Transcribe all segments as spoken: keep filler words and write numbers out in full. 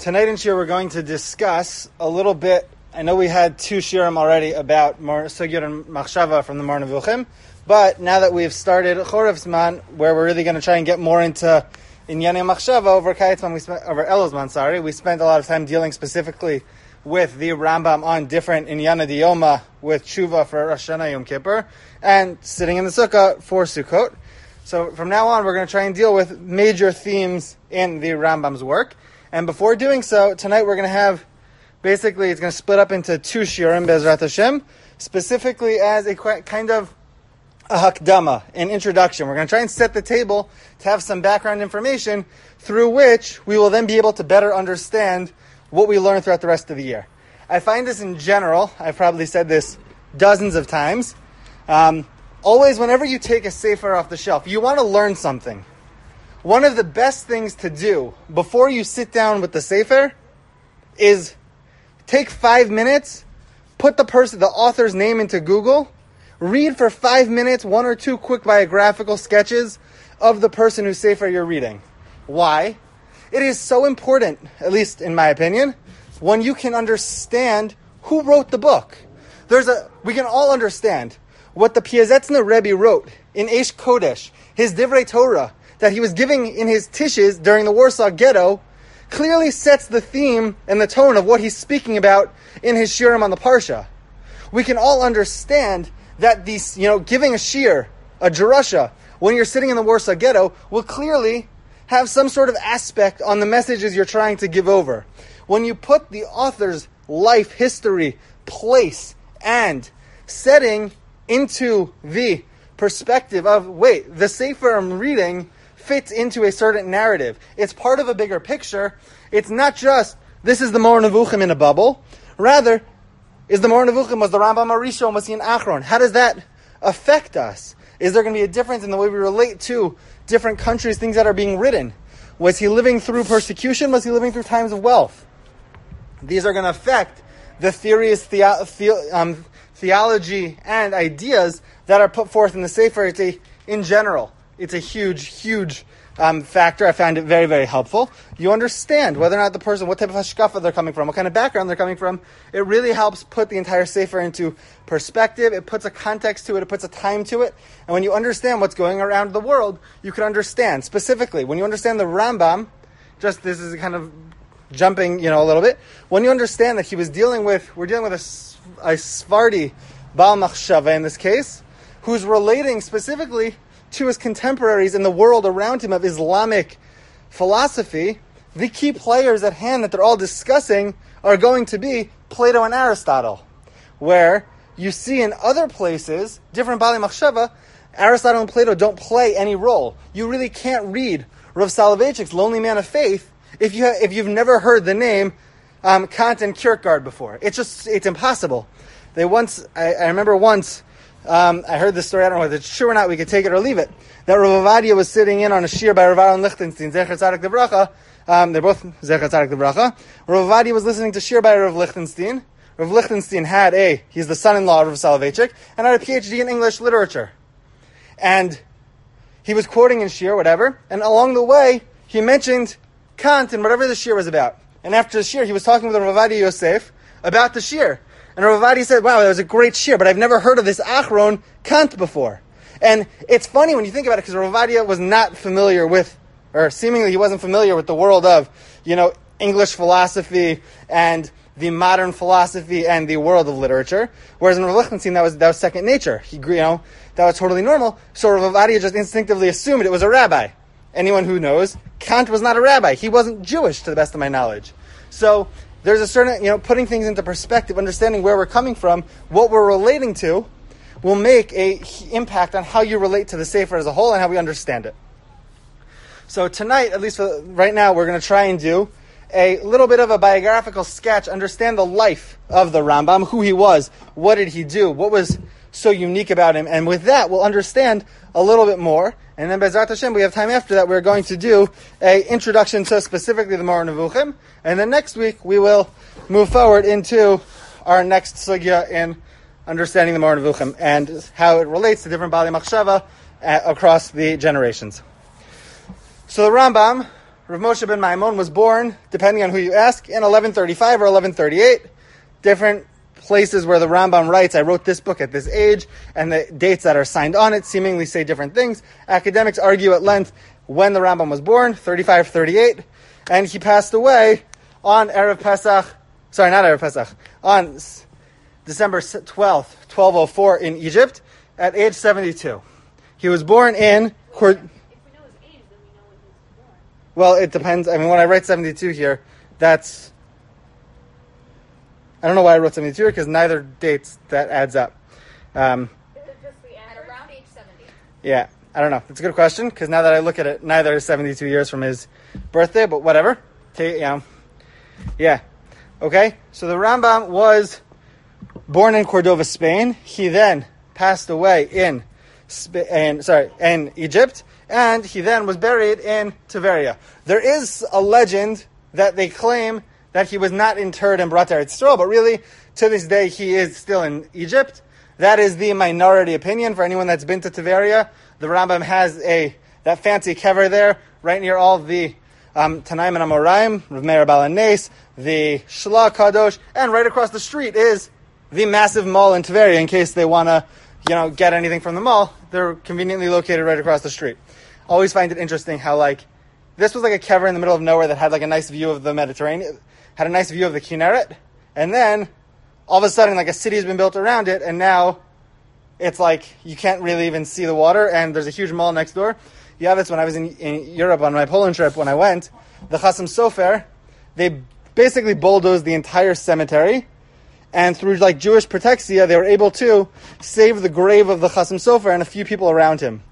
Tonight in Shir we're going to discuss a little bit. I know we had two shirim already about Sugya and Machshava from the Moreh Nevuchim, but now that we've started Chorev Zman, where we're really going to try and get more into Inyanei Machshava over Kaitzman, we spent over Elul Zman, sorry, we spent a lot of time dealing specifically with the Rambam on different Inyana Diyoma with Tshuva for Rosh Hashanah Yom Kippur, and sitting in the Sukkah for Sukkot. So from now on, we're going to try and deal with major themes in the Rambam's work. And before doing so, tonight we're going to have, basically, it's going to split up into two shirim, Bezrat Hashem, specifically as a kind of a hakdama, an introduction. We're going to try and set the table to have some background information through which we will then be able to better understand what we learn throughout the rest of the year. I find this in general, I've probably said this dozens of times, um, always whenever you take a sefer off the shelf, you want to learn something. One of the best things to do before you sit down with the sefer is take five minutes, put the person, the author's name into Google, read for five minutes one or two quick biographical sketches of the person whose sefer you're reading. Why? It is so important, at least in my opinion, when you can understand who wrote the book. There's a we can all understand what the Piazetzner Rebbe wrote in Eish Kodesh, his Divrei Torah, that he was giving in his tishes during the Warsaw Ghetto, clearly sets the theme and the tone of what he's speaking about in his shirim on the Parsha. We can all understand that these, you know, giving a shir, a drasha, when you're sitting in the Warsaw Ghetto, will clearly have some sort of aspect on the messages you're trying to give over. When you put the author's life, history, place, and setting into the perspective of, wait, the sefer I'm reading fits into a certain narrative. It's part of a bigger picture. It's not just, this is the Moreh Nevuchim in a bubble. Rather, is the Moreh Nevuchim, was the Rambam Arishon, was he an Achron? How does that affect us? Is there going to be a difference in the way we relate to different countries, things that are being written? Was he living through persecution? Was he living through times of wealth? These are going to affect the theories, the, the, um, theology, and ideas that are put forth in the Sefer. It's a, in general, it's a huge, huge um, factor. I found it very, very helpful. You understand whether or not the person, what type of hashkafa they're coming from, what kind of background they're coming from. It really helps put the entire Sefer into perspective. It puts a context to it. It puts a time to it. And when you understand what's going around the world, you can understand. Specifically, when you understand the Rambam, just this is kind of jumping, you know, a little bit. When you understand that he was dealing with, we're dealing with a, a Sfardi Baal Machshava in this case, who's relating specifically to his contemporaries in the world around him of Islamic philosophy. The key players at hand that they're all discussing are going to be Plato and Aristotle, where you see in other places, different Baalei Machshava, Aristotle and Plato don't play any role. You really can't read Rav Soloveitchik's Lonely Man of Faith if you ha- if you've never heard the name um, Kant and Kierkegaard before. It's just, it's impossible. They once, I, I remember once, Um, I heard this story, I don't know whether it's true or not, we could take it or leave it, that Rav Ovadia was sitting in on a shir by Rav Aaron Lichtenstein, Zecher Tzadik Devracha, um, they're both Zecher Tzadik Devracha. Rav Ovadia was listening to shir by Rav Lichtenstein. Rav Lichtenstein had a, he's the son-in-law of Rav Soloveitchik, and had a P H D in English literature. And he was quoting in shir, whatever, and along the way, he mentioned Kant and whatever the shir was about. And after the shir, he was talking with Rav Ovadia Yosef about the shir. And Rav Ovadia said, wow, that was a great shir, but I've never heard of this Achron Kant before. And it's funny when you think about it, because Rav Ovadia was not familiar with, or seemingly he wasn't familiar with the world of, you know, English philosophy and the modern philosophy and the world of literature. Whereas in Rav Lichtenstein, that was, that was second nature. He, you know, that was totally normal. So Rav Ovadia just instinctively assumed it was a rabbi. Anyone who knows, Kant was not a rabbi. He wasn't Jewish, to the best of my knowledge. So there's a certain, you know, putting things into perspective, understanding where we're coming from, what we're relating to, will make a impact on how you relate to the Sefer as a whole and how we understand it. So tonight, at least for right now, we're going to try and do a little bit of a biographical sketch, understand the life of the Rambam, who he was, what did he do, what was so unique about him, and with that, we'll understand a little bit more. And then Bezrat Hashem, we have time after that, we're going to do a introduction to specifically the Moreh Nevuchim. And then next week, we will move forward into our next sugya in understanding the Moreh Nevuchim and how it relates to different Baalei Machshava uh, across the generations. So the Rambam, Rav Moshe ben Maimon was born, depending on who you ask, in eleven thirty-five or eleven thirty-eight. Different places where the Rambam writes, I wrote this book at this age, and the dates that are signed on it seemingly say different things. Academics argue at length when the Rambam was born, thirty-five, thirty-eight, and he passed away on Erev Pesach, sorry, not Erev Pesach, on December twelfth, twelve oh four in Egypt, at age seventy-two. He was born in... Cor- if we know his age, then we know when he was born. Well, it depends. I mean, when I write seventy-two here, that's... I don't know why I wrote seventy-two here, because neither dates, that adds up. Um, At around age seventy. Yeah, I don't know. It's a good question, because now that I look at it, neither is seventy-two years from his birthday, but whatever. Take, you know. Yeah. Okay, so the Rambam was born in Cordova, Spain. He then passed away in, Sp- in, sorry, in Egypt, and he then was buried in Tiberia. There is a legend that they claim that he was not interred and brought to Eretz Yisrael, but really, to this day, he is still in Egypt. That is the minority opinion for anyone that's been to Tiberia. The Rambam has a that fancy kever there, right near all the um, Tanaim and Amoraim, Rav Meir Baal HaNes, the Shla Kadosh, and right across the street is the massive mall in Tiberia, in case they want to, you know, get anything from the mall. They're conveniently located right across the street. Always find it interesting how, like, this was like a kever in the middle of nowhere that had, like, a nice view of the Mediterranean, had a nice view of the Kinneret, and then all of a sudden, like, a city has been built around it, and now it's like you can't really even see the water, and there's a huge mall next door. Yeah, that's when I was in, in Europe on my Poland trip. When I went, the Chasam Sofer, they basically bulldozed the entire cemetery, and through, like, Jewish protexia, they were able to save the grave of the Chasam Sofer and a few people around him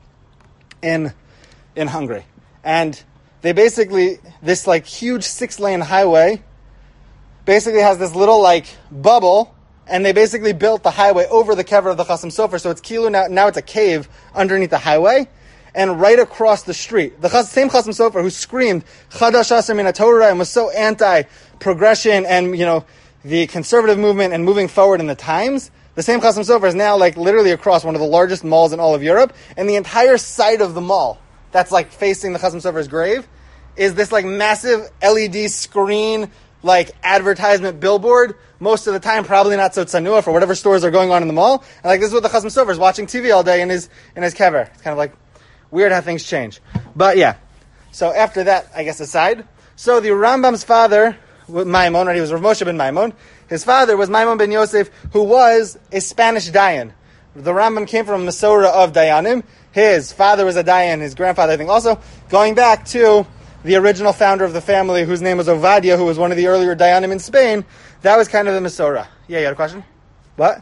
in in Hungary. And they basically, this, like, huge six-lane highway basically has this little, like, bubble, and they basically built the highway over the kever of the Chasam Sofer, so it's kilu now, now it's a cave underneath the highway, and right across the street, the Chas, same Chasam Sofer who screamed Chadash Aser Min HaTorah and was so anti-progression and, you know, the conservative movement and moving forward in the times, the same Chasam Sofer is now, like, literally across one of the largest malls in all of Europe, and the entire side of the mall that's, like, facing the Chasam Sofer's grave is this, like, massive L E D screen, like, advertisement billboard, most of the time probably not so tsanua for whatever stores are going on in the mall. And, like, this is what the Chasam Sofer is watching T V all day in his in his kever. It's kind of, like, weird how things change. But, yeah. So, after that, I guess, aside. So, the Rambam's father, Maimon, or he was Rav Moshe ben Maimon. His father was Maimon ben Yosef, who was a Spanish Dayan. The Rambam came from a Masorah of Dayanim. His father was a Dayan, his grandfather, I think, also. Going back to the original founder of the family, whose name was Ovadia, who was one of the earlier Dayanim in Spain, that was kind of the Masorah. Yeah, you had a question? What?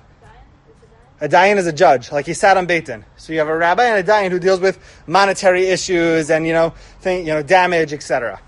A Dayan is a judge, like he sat on Beit Din. So you have a rabbi and a Dayan who deals with monetary issues and, you know, thing, you know, damage, et cetera.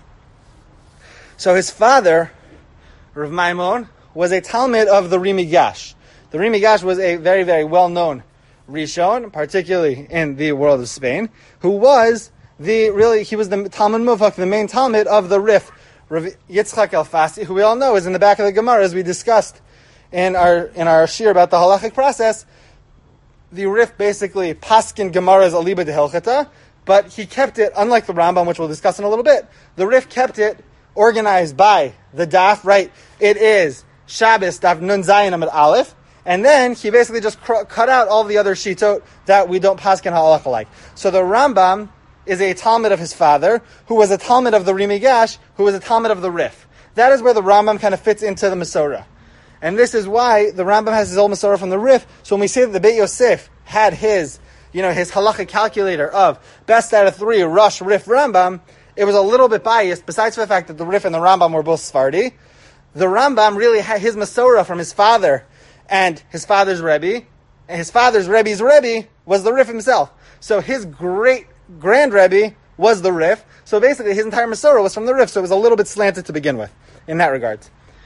So his father, Rav Maimon, was a Talmid of the Ri Migash. The Ri Migash was a very, very well-known Rishon, particularly in the world of Spain, who was the, really, he was the Talmud Muvhak, the main Talmud of the Rif, Rav Yitzchak El-Fasi, who we all know is in the back of the Gemara, as we discussed in our in our shir about the halachic process. The Rif basically paskin Gemara's aliba de Hilchata, but he kept it, unlike the Rambam, which we'll discuss in a little bit, the Rif kept it organized by the daf, right? It is Shabbos, daf Nun Zayin Amud Aleph, and then he basically just cr- cut out all the other shitot that we don't paskin halacha like. So the Rambam is a Talmud of his father, who was a Talmud of the Ri Migash, who was a Talmud of the Rif. That is where the Rambam kind of fits into the Masorah. And this is why the Rambam has his old Masorah from the Rif. So when we say that the Beit Yosef had his, you know, his halacha calculator of best out of three, Rosh, Rif, Rambam, it was a little bit biased, besides for the fact that the Rif and the Rambam were both Sephardi. The Rambam really had his Masorah from his father and his father's Rebbe, and his father's Rebbe's Rebbe was the Rif himself. So his great Grand Rebbe was the Rif. So basically his entire Masorah was from the Rif, so it was a little bit slanted to begin with, in that regard.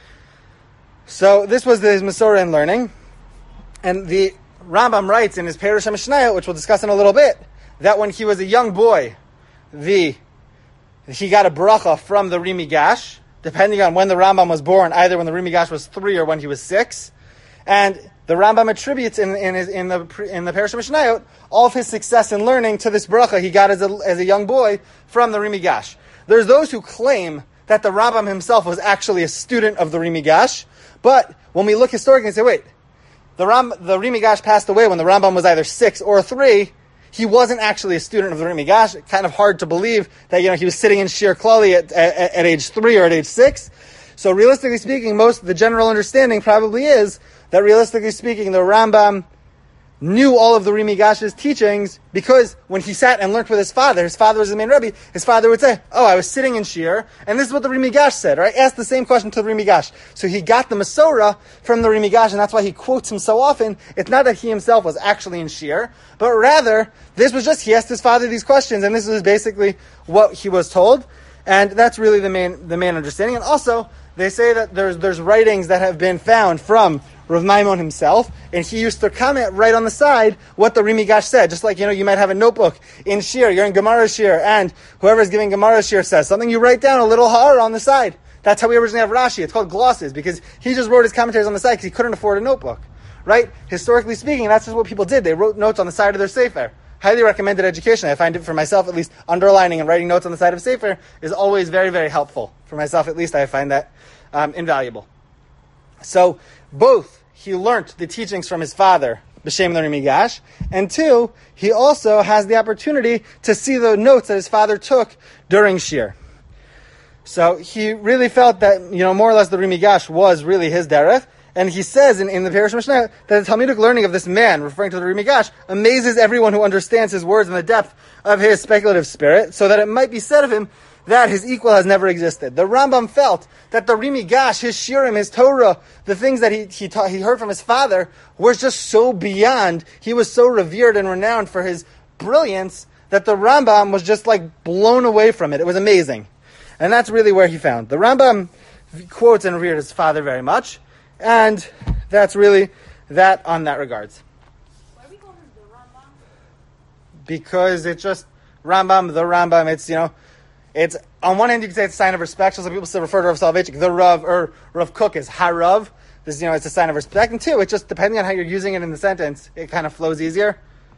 So this was his Masorah in learning. And the Rambam writes in his Perush HaMishnayot, which we'll discuss in a little bit, that when he was a young boy, the he got a bracha from the Ri Migash, depending on when the Rambam was born, either when the Ri Migash was three or when he was six. And the Rambam attributes in, in, his, in the in the Perush HaMishnayot all of his success in learning to this bracha he got as a, as a young boy from the Ri Migash. there's those who claim that the Rambam himself was actually a student of the Ri Migash, but when we look historically and say, wait, the Ram, the Ri Migash passed away when the Rambam was either six or three, he wasn't actually a student of the Ri Migash. Kind of hard to believe that, you know, he was sitting in Shir Klali at, at, at age three or at age six. So realistically speaking, most the general understanding probably is that realistically speaking, the Rambam knew all of the Ri Migash's teachings because when he sat and learned with his father, his father was the main Rebbe, his father would say, oh, I was sitting in Shir, and this is what the Ri Migash said, right? Asked the same question to the Ri Migash. So he got the Masorah from the Ri Migash, and that's why he quotes him so often. It's not that he himself was actually in Shir, but rather, this was just, he asked his father these questions, and this is basically what he was told, and that's really the main the main understanding. And also, they say that there's there's writings that have been found from Rav Maimon himself, and he used to comment right on the side what the Ri Migash said. Just like, you know, you might have a notebook in Shir, you're in Gemara Shir, and whoever's giving Gemara Shir says something, you write down a little har on the side. That's how we originally have Rashi. It's called glosses, because he just wrote his commentaries on the side because he couldn't afford a notebook, right? Historically speaking, that's just what people did. They wrote notes on the side of their sefer. Highly recommended education. I find it for myself, at least, underlining and writing notes on the side of sefer is always very, very helpful. For myself, at least, I find that um, invaluable. So, both he learnt the teachings from his father, B'Shem the Ri Migash, and two, he also has the opportunity to see the notes that his father took during Shir. So he really felt that, you know, more or less the Ri Migash was really his derech, and he says in, in the Perush Mishnah that the Talmudic learning of this man, referring to the Ri Migash, amazes everyone who understands his words and the depth of his speculative spirit, so that it might be said of him that his equal has never existed. The Rambam felt that the Ri Migash, his Shirim, his Torah, the things that he he, taught, he heard from his father, were just so beyond. He was so revered and renowned for his brilliance that the Rambam was just like blown away from it. It was amazing. And that's really where he found. The Rambam quotes and revered his father very much, and that's really that on that regards. Why do we call him the Rambam? Because it's just Rambam, the Rambam, it's, you know, it's, on one hand you could say it's a sign of respect, so some people still refer to Rav Soloveitchik, the Rav, or Rav Kook is Harav. This, you know, it's a sign of respect. And two, it's just, depending on how you're using it in the sentence, it kind of flows easier.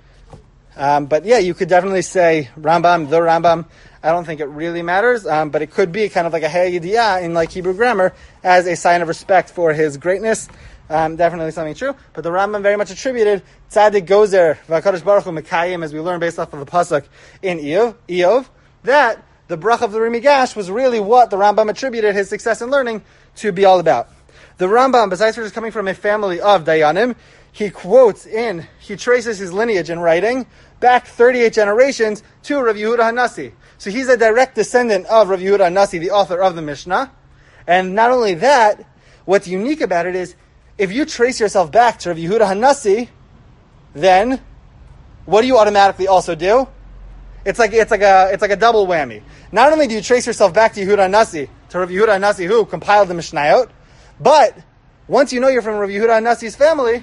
Um, but yeah, you could definitely say Rambam, the Rambam. I don't think it really matters, um, but it could be kind of like a Hey Yediyah in like Hebrew grammar as a sign of respect for his greatness. Um, definitely something true. But the Rambam very much attributed Tzadik Gozer, V'HaKadosh Baruch Hu Mekayim, as we learn based off of the pasuk in Eov, Eov, that the brach of the Ri Migash was really what the Rambam attributed his success in learning to be all about. The Rambam, besides for just coming from a family of Dayanim, he quotes in, he traces his lineage in writing back thirty-eight generations to Rav Yehuda HaNasi. So he's a direct descendant of Rav Yehuda HaNasi, the author of the Mishnah. And not only that, what's unique about it is, if you trace yourself back to Rav Yehuda HaNasi, then what do you automatically also do? It's like it's like a it's like a double whammy. Not only do you trace yourself back to Yehuda HaNasi, to Rav Yehuda HaNasi who compiled the Mishnayot, but once you know you're from Rav Yehuda HaNasi's family,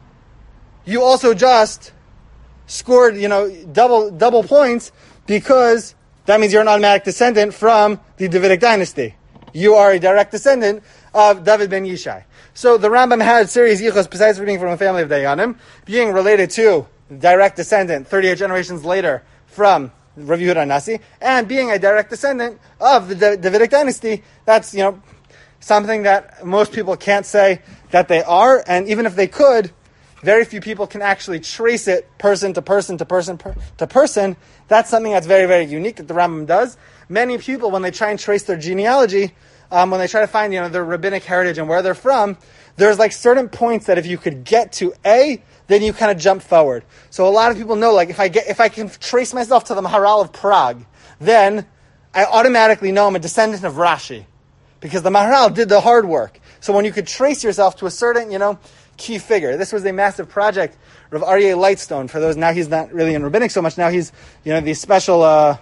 you also just scored, you know, double double points, because that means you're an automatic descendant from the Davidic dynasty. You are a direct descendant of David ben Yishai. So the Rambam had serious yichus, besides being from a family of Dayanim, being related to direct descendant thirty-eight generations later from Rav Yehuda HaNasi, and being a direct descendant of the Davidic dynasty. That's, you know, something that most people can't say that they are, and even if they could, very few people can actually trace it person to person to person per, to person. That's something that's very, very unique that the Rambam does. Many people, when they try and trace their genealogy, um, when they try to find, you know, their rabbinic heritage and where they're from, there's like certain points that if you could get to A, then you kind of jump forward. So a lot of people know, like, if I get, if I can trace myself to the Maharal of Prague, then I automatically know I'm a descendant of Rashi, because the Maharal did the hard work. So when you could trace yourself to a certain, you know, key figure. This was a massive project. Rav Aryeh Lightstone, for those, now he's not really in rabbinic so much, now he's, you know, the special uh,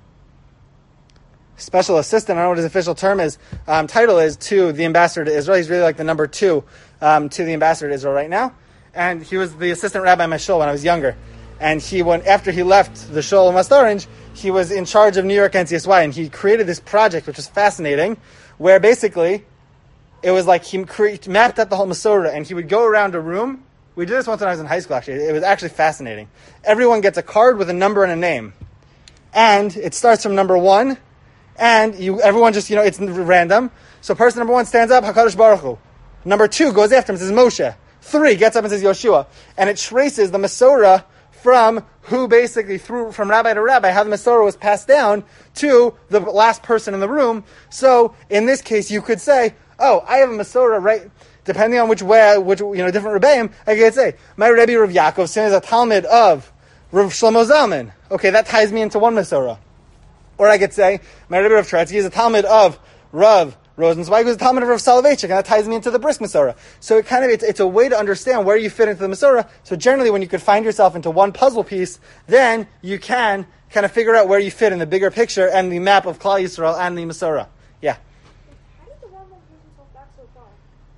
special assistant, I don't know what his official term is, um, title is, to the ambassador to Israel. He's really like the number two um, to the ambassador to Israel right now. And he was the assistant rabbi in my shul when I was younger. And he went, after he left the shul in West Orange, he was in charge of New York N C S Y, and he created this project, which was fascinating, where basically it was like he cre- mapped out the whole Masorah, and he would go around a room. We did this once when I was in high school, actually. It was actually fascinating. Everyone gets a card with a number and a name. And it starts from number one, and you everyone just, you know, it's random. So person number one stands up, HaKadosh Baruch Hu. Number two goes after him, says Moshe. Three gets up and says Yoshua. And it traces the Masorah from who basically, through from rabbi to rabbi, how the Masorah was passed down to the last person in the room. So in this case, you could say, oh, I have a Masorah, right? Depending on which way, which, you know, different Rebbeim, I could say, my Rebbe Rav Yaakov Sin is a Talmud of Rav Shlomo Zalman. Okay, that ties me into one Masorah. Or I could say, my Rebbe Rav Tretzky is a Talmud of Rav Rosenzweig, who's a Talmud of Rav Soloveitchik, and that ties me into the Brisk Masorah. So it kind of, it's, it's a way to understand where you fit into the Masorah. So generally, when you could find yourself into one puzzle piece, then you can kind of figure out where you fit in the bigger picture and the map of Klal Yisrael and the Masorah. Yeah. How did the Rambam bring himself back so far?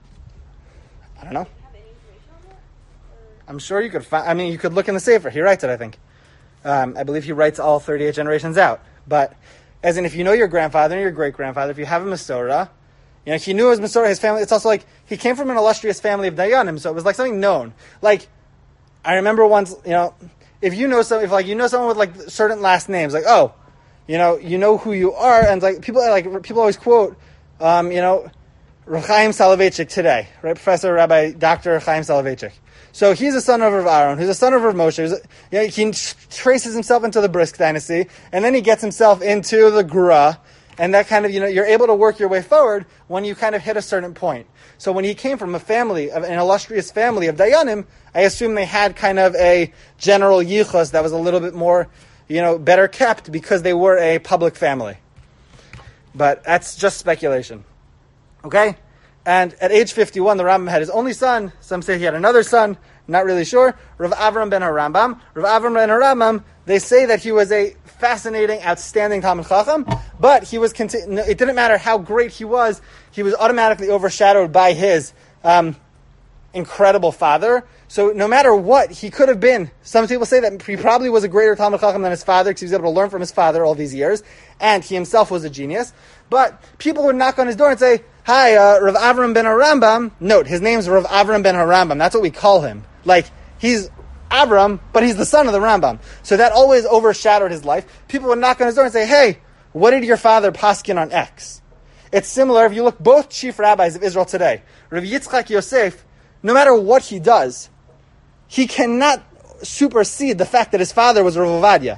I don't know. Do you have any information on that? Or... I'm sure you could find, I mean, you could look in the Sefer. He writes it, I think. Um, I believe he writes all thirty-eight generations out. But, as in, if you know your grandfather and your great-grandfather, if you have a Masorah, you know, he knew his Masorah, his family, it's also like, he came from an illustrious family of Dayanim, so it was like something known. Like, I remember once, you know, if you know some, if like, you know someone with like certain last names, like, oh, you know, you know who you are, and like, people, like, people always quote, um, you know, Rav Chaim Soloveitchik today, right? Professor Rabbi Doctor Chaim Soloveitchik. So he's a son of Rav Aaron, who's a son of Rav Moshe. Who's a, you know, he traces himself into the Brisk dynasty, and then he gets himself into the Gura, and that kind of, you know, you're able to work your way forward when you kind of hit a certain point. So when he came from a family, of an illustrious family of Dayanim, I assume they had kind of a general yichus that was a little bit more, you know, better kept because they were a public family. But that's just speculation. Okay? And at age fifty-one, the Rambam had his only son. Some say he had another son. Not really sure. Rav Avram ben Harambam. Rav Avram ben Harambam, they say that he was a fascinating, outstanding Talmid Chacham, but he was. Conti- it didn't matter how great he was. He was automatically overshadowed by his um, incredible father. So no matter what, he could have been. Some people say that he probably was a greater Talmid Chacham than his father because he was able to learn from his father all these years, and he himself was a genius. But people would knock on his door and say, hi, uh, Rav Avram ben Harambam. Note, his name's Rav Avram ben Harambam. That's what we call him. Like, he's Avram, but he's the son of the Rambam. So that always overshadowed his life. People would knock on his door and say, hey, what did your father paskin on X? It's similar if you look both chief rabbis of Israel today. Rav Yitzchak Yosef, no matter what he does, he cannot supersede the fact that his father was Rav Ovadia.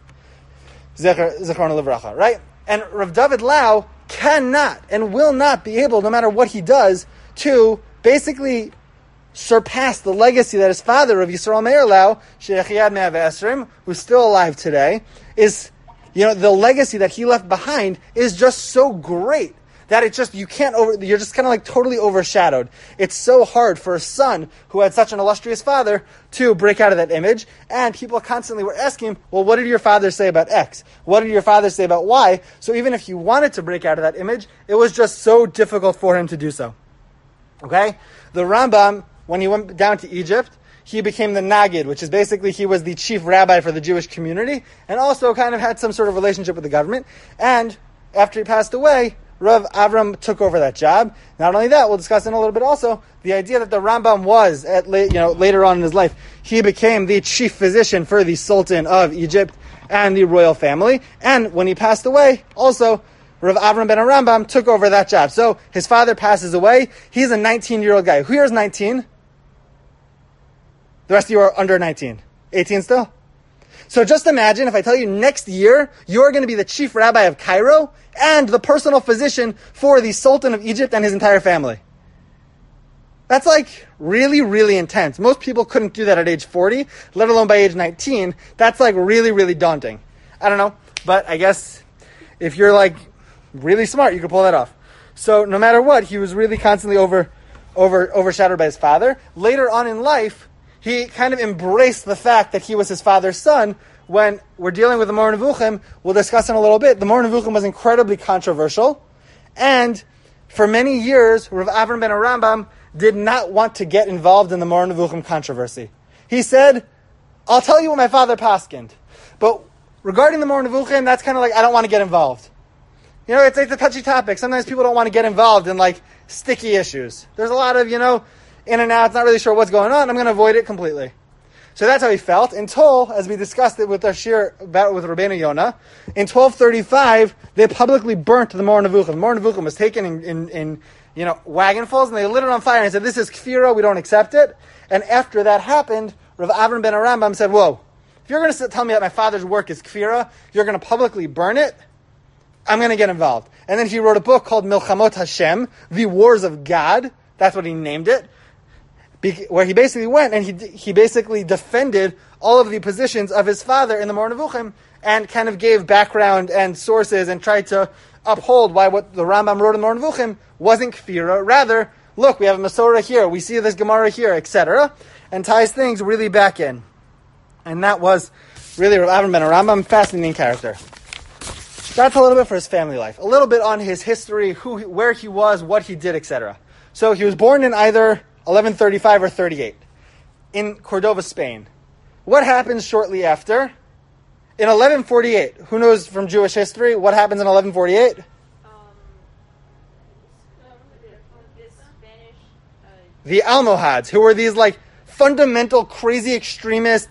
Zecher Livracha, right? And Rav David Lau cannot and will not be able, no matter what he does, to basically surpass the legacy that his father, Rav Yisrael Meir Lau, Sheikh Yad Me'av Esrim, who's still alive today, is, you know, the legacy that he left behind is just so great that it just, you can't over, you're just kind of like totally overshadowed. It's so hard for a son who had such an illustrious father to break out of that image, and people constantly were asking, well, what did your father say about X? What did your father say about Y? So even if he wanted to break out of that image, it was just so difficult for him to do so. Okay? The Rambam, when he went down to Egypt, he became the Nagid, which is basically he was the chief rabbi for the Jewish community, and also kind of had some sort of relationship with the government. And after he passed away, Rav Avram took over that job. Not only that, we'll discuss in a little bit also, the idea that the Rambam was, at la- you know, later on in his life, he became the chief physician for the Sultan of Egypt and the royal family. And when he passed away, also, Rav Avram ben Harambam took over that job. So his father passes away. He's a nineteen-year-old guy. Who here is nineteen? The rest of you are under nineteen. eighteen still? So just imagine if I tell you next year, you're going to be the chief rabbi of Cairo and the personal physician for the Sultan of Egypt and his entire family. That's like really, really intense. Most people couldn't do that at age forty, let alone by age nineteen. That's like really, really daunting. I don't know, but I guess if you're like really smart, you can pull that off. So no matter what, he was really constantly over, over, overshadowed by his father. Later on in life, he kind of embraced the fact that he was his father's son. When we're dealing with the Moreh Nevuchim, we'll discuss in a little bit, the Moreh Nevuchim was incredibly controversial. And for many years, Rav Avram ben Harambam did not want to get involved in the Moreh Nevuchim controversy. He said, I'll tell you what my father paskined. But regarding the Moreh Nevuchim, that's kind of like, I don't want to get involved. You know, it's, it's a touchy topic. Sometimes people don't want to get involved in like sticky issues. There's a lot of, you know, in and out, not really sure what's going on. I'm going to avoid it completely. So that's how he felt until, as we discussed it with our shir about with Rabbeinu Yonah, in twelve thirty-five, they publicly burnt the Mor Nevuchim. The Mor Nevuchim was taken in, in, in you know, wagonfuls, and they lit it on fire and said, this is kfira, we don't accept it. And after that happened, Rav Avram ben Arambam said, whoa, if you're going to tell me that my father's work is kfira, you're going to publicly burn it, I'm going to get involved. And then he wrote a book called Milchamot Hashem, The Wars of God. That's what he named it. Where he basically went and he he basically defended all of the positions of his father in the Mor Nevuchim and kind of gave background and sources and tried to uphold why what the Rambam wrote in the Mor Nevuchim wasn't kfira. Rather, look, we have a Masorah here, we see this Gemara here, et cetera, and ties things really back in. And that was really Rav Avram ben Arambam, fascinating character. That's a little bit for his family life, a little bit on his history, who, where he was, what he did, et cetera. So he was born in either eleven thirty-five or thirty-eight in Cordova, Spain. What happens shortly after? In eleven forty-eight, who knows from Jewish history what happens in eleven forty-eight? Um, the Spanish. Uh, The Almohads, who were these like fundamental, crazy, extremist,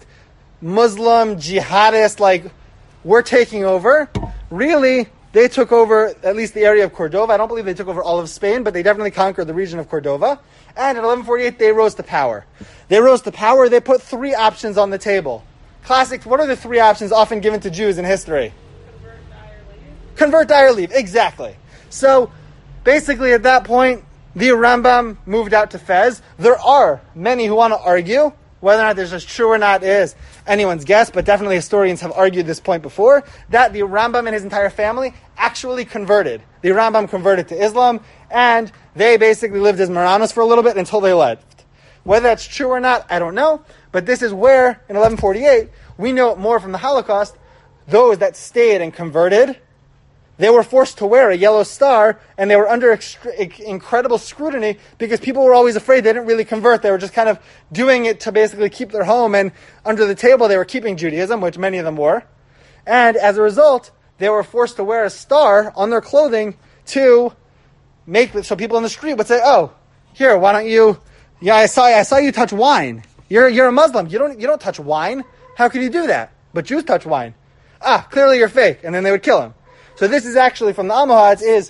Muslim, jihadist, like, we're taking over. Really, they took over at least the area of Cordova. I don't believe they took over all of Spain, but they definitely conquered the region of Cordova. And in eleven forty-eight, they rose to power. They rose to power. They put three options on the table. Classic, what are the three options often given to Jews in history? convert, die, or leave. Convert, die, or leave. Exactly. So, basically at that point, the Rambam moved out to Fez. There are many who want to argue. Whether or not this is true or not is anyone's guess, but definitely historians have argued this point before, that the Rambam and his entire family actually converted. The Rambam converted to Islam, and they basically lived as Marranos for a little bit until they left. Whether that's true or not, I don't know, but this is where, in eleven forty-eight, we know more from the Holocaust, those that stayed and converted, they were forced to wear a yellow star, and they were under extre- incredible scrutiny because people were always afraid they didn't really convert. They were just kind of doing it to basically keep their home, and under the table they were keeping Judaism, which many of them were. And as a result, they were forced to wear a star on their clothing to make so people in the street would say, "Oh, here, why don't you? Yeah, I saw I saw you touch wine. You're you're a Muslim. You don't you don't touch wine. How could you do that? But Jews touch wine. Ah, clearly you're fake." And then they would kill him. So this is actually from the Almohads is,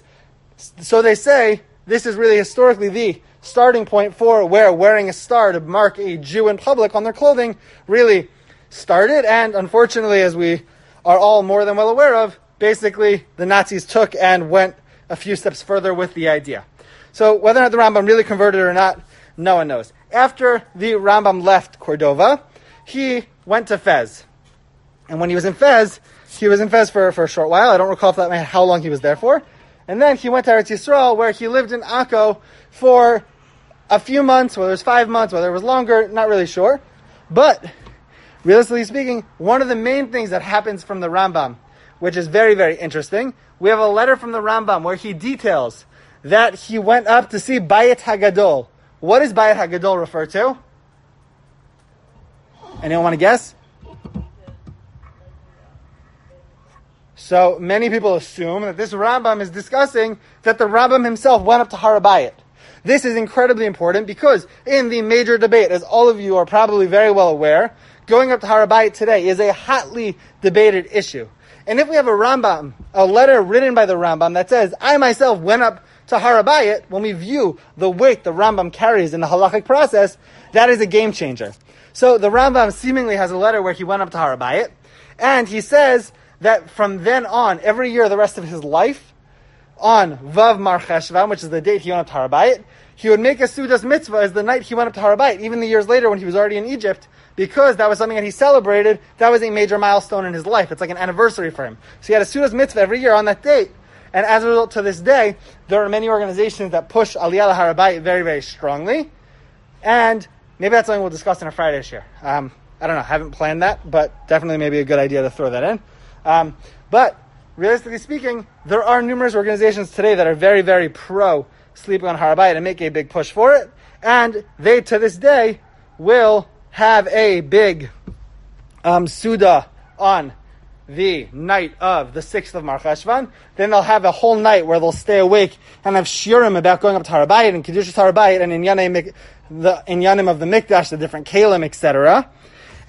so they say, this is really historically the starting point for where wearing a star to mark a Jew in public on their clothing really started. And unfortunately, as we are all more than well aware of, basically the Nazis took and went a few steps further with the idea. So whether or not the Rambam really converted or not, no one knows. After the Rambam left Cordova, he went to Fez. And when he was in Fez, he was in Fez for, for a short while. I don't recall if that meant how long he was there for. And then he went to Eretz Yisrael, where he lived in Akko for a few months, whether it was five months, whether it was longer, not really sure. But, realistically speaking, one of the main things that happens from the Rambam, which is very, very interesting, we have a letter from the Rambam where he details that he went up to see Bayit HaGadol. What does Bayit HaGadol refer to? Anyone want to guess? So many people assume that this Rambam is discussing that the Rambam himself went up to Har HaBayit. This is incredibly important because in the major debate, as all of you are probably very well aware, going up to Har HaBayit today is a hotly debated issue. And if we have a Rambam, a letter written by the Rambam that says, I myself went up to Har HaBayit, when we view the weight the Rambam carries in the halachic process, that is a game changer. So the Rambam seemingly has a letter where he went up to Har HaBayit, and he says that from then on, every year the rest of his life, on Vav Mar Cheshvan, which is the date he went up to Har HaBayit, he would make a Sudas Mitzvah as the night he went up to Har HaBayit, even the years later when he was already in Egypt, because that was something that he celebrated. That was a major milestone in his life. It's like an anniversary for him. So he had a Sudas Mitzvah every year on that date. And as a result, to this day, there are many organizations that push Aliyah to Har HaBayit very, very strongly. And maybe that's something we'll discuss in a Friday year. Um, I don't know. I haven't planned that, but definitely maybe a good idea to throw that in. Um, but realistically speaking, there are numerous organizations today that are very, very pro sleeping on Har HaBayit and make a big push for it. And they, to this day, will have a big um, Suda on the night of the sixth of Mar Cheshvan. Then they'll have a whole night where they'll stay awake and have shiurim about going up to Har HaBayit and Kedushas Har HaBayit and Inyanim, the Inyanim of the Mikdash, the different Kalim, et cetera.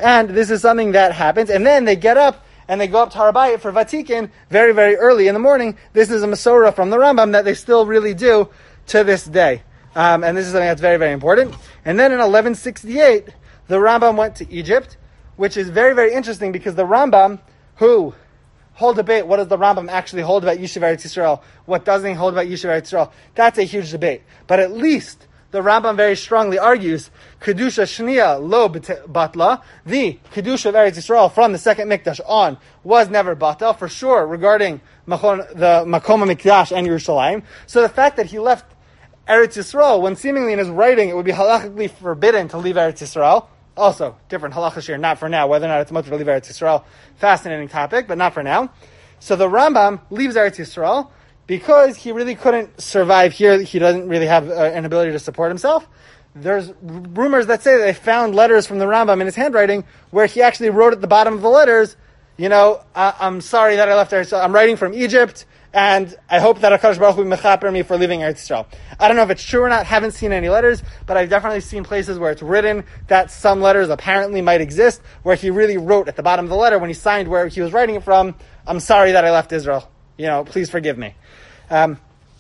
And this is something that happens. And then they get up and they go up to Har Bayit for Vatikin very, very early in the morning. This is a Masorah from the Rambam that they still really do to this day. Um, and this is something that's very, very important. And then in eleven sixty-eight, the Rambam went to Egypt, which is very, very interesting because the Rambam, who whole debate, what does the Rambam actually hold about Yishuv Eretz Yisrael? What doesn't he hold about Yishuv Eretz Yisrael? That's a huge debate. But at least the Rambam very strongly argues, Kedusha Shnia lo batla, the Kedusha of Eretz Yisrael from the second Mikdash on was never batal, for sure, regarding Machon, the Makom HaMikdash and Yerushalayim. So the fact that he left Eretz Yisrael, when seemingly in his writing it would be halachically forbidden to leave Eretz Yisrael, also, different halacha here, not for now, whether or not it's much to leave Eretz Yisrael, fascinating topic, but not for now. So the Rambam leaves Eretz Yisrael because he really couldn't survive here. He doesn't really have uh, an ability to support himself. There's r- rumors that say that they found letters from the Rambam in his handwriting where he actually wrote at the bottom of the letters, you know, uh, I'm sorry that I left Eretz Yisrael. I'm writing from Egypt, and I hope that HaKadosh Baruch Hu mechaper me for leaving Eretz Yisrael. I don't know if it's true or not, haven't seen any letters, but I've definitely seen places where it's written that some letters apparently might exist, where he really wrote at the bottom of the letter when he signed where he was writing it from, I'm sorry that I left Israel. You know, please forgive me. Um,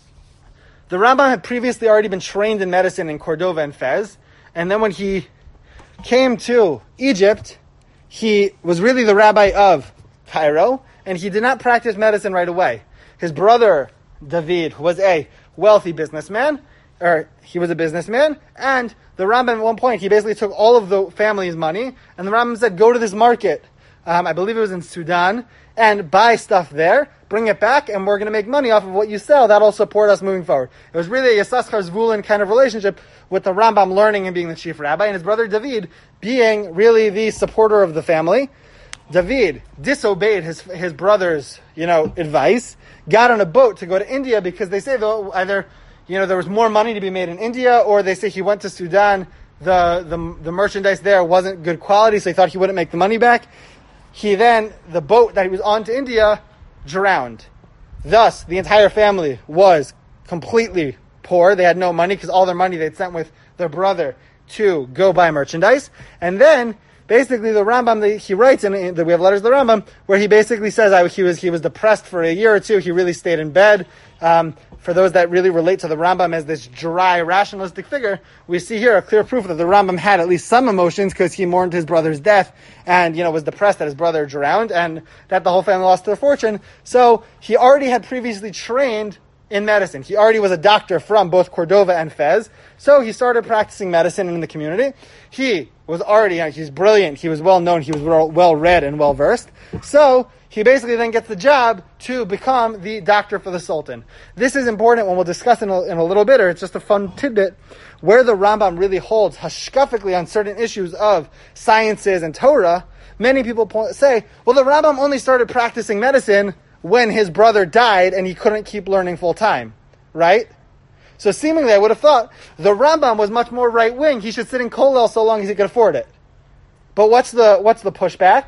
the Rambam had previously already been trained in medicine in Cordova and Fez, and then when he came to Egypt, he was really the rabbi of Cairo, and he did not practice medicine right away. His brother, David, was a wealthy businessman, or he was a businessman, and the Rambam at one point, he basically took all of the family's money, and the Rambam said, go to this market, um, I believe it was in Sudan, and buy stuff there, bring it back, and we're going to make money off of what you sell. That'll support us moving forward. It was really a Yisachar Zvulun kind of relationship with the Rambam learning and being the chief rabbi, and his brother David being really the supporter of the family. David disobeyed his his brother's, you know, advice, got on a boat to go to India because they say though either, you know, there was more money to be made in India, or they say he went to Sudan, the, the, the merchandise there wasn't good quality, so he thought he wouldn't make the money back. He then, the boat that he was on to India, drowned. Thus, the entire family was completely poor. They had no money because all their money they'd sent with their brother to go buy merchandise. And then, basically, the Rambam, the, he writes, and we have letters of the Rambam, where he basically says I, he was he was depressed for a year or two. He really stayed in bed. Um, for those that really relate to the Rambam as this dry, rationalistic figure, we see here a clear proof that the Rambam had at least some emotions because he mourned his brother's death and, you know, was depressed that his brother drowned and that the whole family lost their fortune. So he already had previously trained in medicine. He already was a doctor from both Cordova and Fez. So he started practicing medicine in the community. He was already, he's brilliant, he was well known, he was well read and well versed. So he basically then gets the job to become the doctor for the Sultan. This is important when we'll discuss in a, in a little bit, or it's just a fun tidbit, where the Rambam really holds hashkafically on certain issues of sciences and Torah. Many people point, say, well, the Rambam only started practicing medicine when his brother died and he couldn't keep learning full time, right? So seemingly I would have thought the Rambam was much more right wing. He should sit in Kollel so long as he could afford it. But what's the what's the pushback?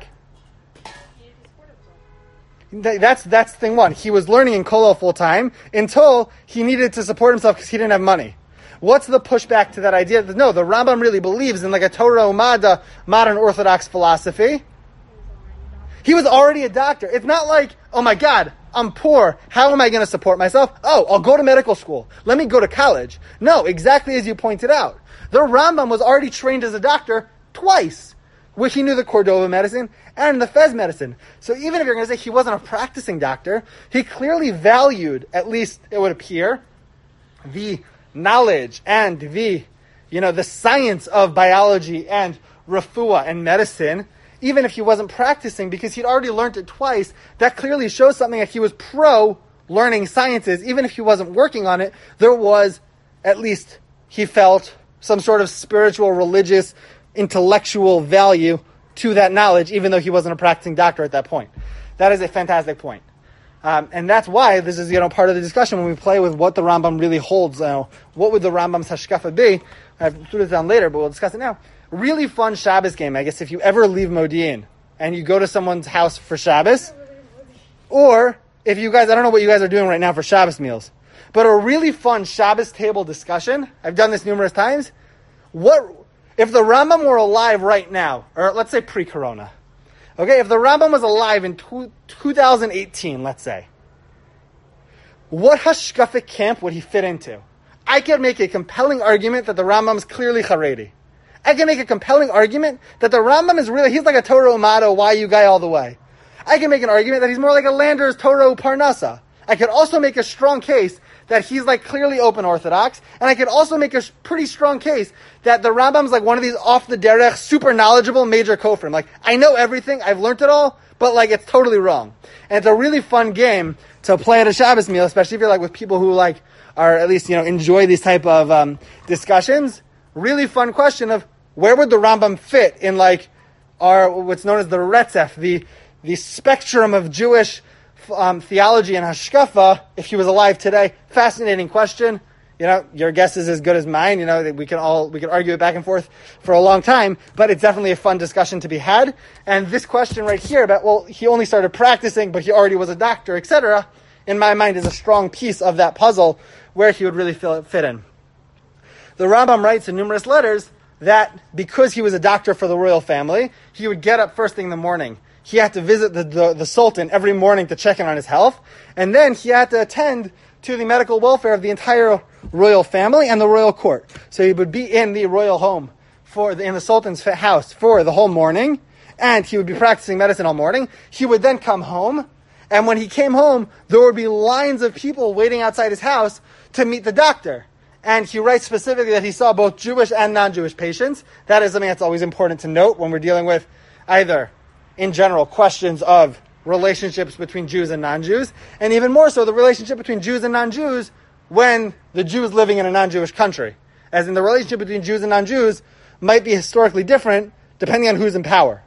That's that's thing one. He was learning in Kollel full time until he needed to support himself because he didn't have money. What's the pushback to that idea? No, the Rambam really believes in like a Torah Umada, modern Orthodox philosophy. He was already a doctor. It's not like, oh my God, I'm poor. How am I going to support myself? Oh, I'll go to medical school. Let me go to college. No, exactly as you pointed out. The Rambam was already trained as a doctor twice, which he knew the Cordova medicine and the Fez medicine. So even if you're going to say he wasn't a practicing doctor, he clearly valued, at least it would appear, the knowledge and the, you know, the science of biology and refuah and medicine, even if he wasn't practicing, because he'd already learned it twice. That clearly shows something that he was pro learning sciences. Even if he wasn't working on it, there was, at least he felt, some sort of spiritual, religious, intellectual value to that knowledge, even though he wasn't a practicing doctor at that point. That is a fantastic point. Um, and that's why this is, you know, part of the discussion when we play with what the Rambam really holds. You know, what would the Rambam's hashkafa be? I threw this down later, but we'll discuss it now. Really fun Shabbos game, I guess, if you ever leave Modi'in and you go to someone's house for Shabbos, or if you guys, I don't know what you guys are doing right now for Shabbos meals, but a really fun Shabbos table discussion, I've done this numerous times. What, if the Rambam were alive right now, or let's say pre-corona, okay, if the Rambam was alive in two, twenty eighteen, let's say, what hashkafic camp would he fit into? I could make a compelling argument that the Rambam is clearly Haredi. I can make a compelling argument that the Rambam is really, he's like a Torah Umato, Y U guy all the way. I can make an argument that he's more like a Landers Torah Parnasa. I could also make a strong case that he's like clearly open Orthodox, and I could also make a sh- pretty strong case that the Rambam's like one of these off the derech, super knowledgeable major kofrim. Like, I know everything, I've learned it all, but like it's totally wrong. And it's a really fun game to play at a Shabbos meal, especially if you're like with people who like are at least, you know, enjoy these type of um, discussions. Really fun question of where would the Rambam fit in like our what's known as the Retzef, the the spectrum of Jewish um, theology and hashkafa, if he was alive today. Fascinating question. You know, your guess is as good as mine. You know, we can all we can argue it back and forth for a long time, but it's definitely a fun discussion to be had. And this question right here about, well, he only started practicing, but he already was a doctor, et cetera, in my mind is a strong piece of that puzzle where he would really fit in. The Rambam writes in numerous letters that because he was a doctor for the royal family, he would get up first thing in the morning. He had to visit the, the, the Sultan every morning to check in on his health, and then he had to attend to the medical welfare of the entire royal family and the royal court. So he would be in the royal home, for the, in the Sultan's house for the whole morning, and he would be practicing medicine all morning. He would then come home, and when he came home, there would be lines of people waiting outside his house to meet the doctor. And he writes specifically that he saw both Jewish and non-Jewish patients. That is something that's always important to note when we're dealing with either, in general, questions of relationships between Jews and non-Jews, and even more so the relationship between Jews and non-Jews when the Jew is living in a non-Jewish country. As in, the relationship between Jews and non-Jews might be historically different depending on who's in power.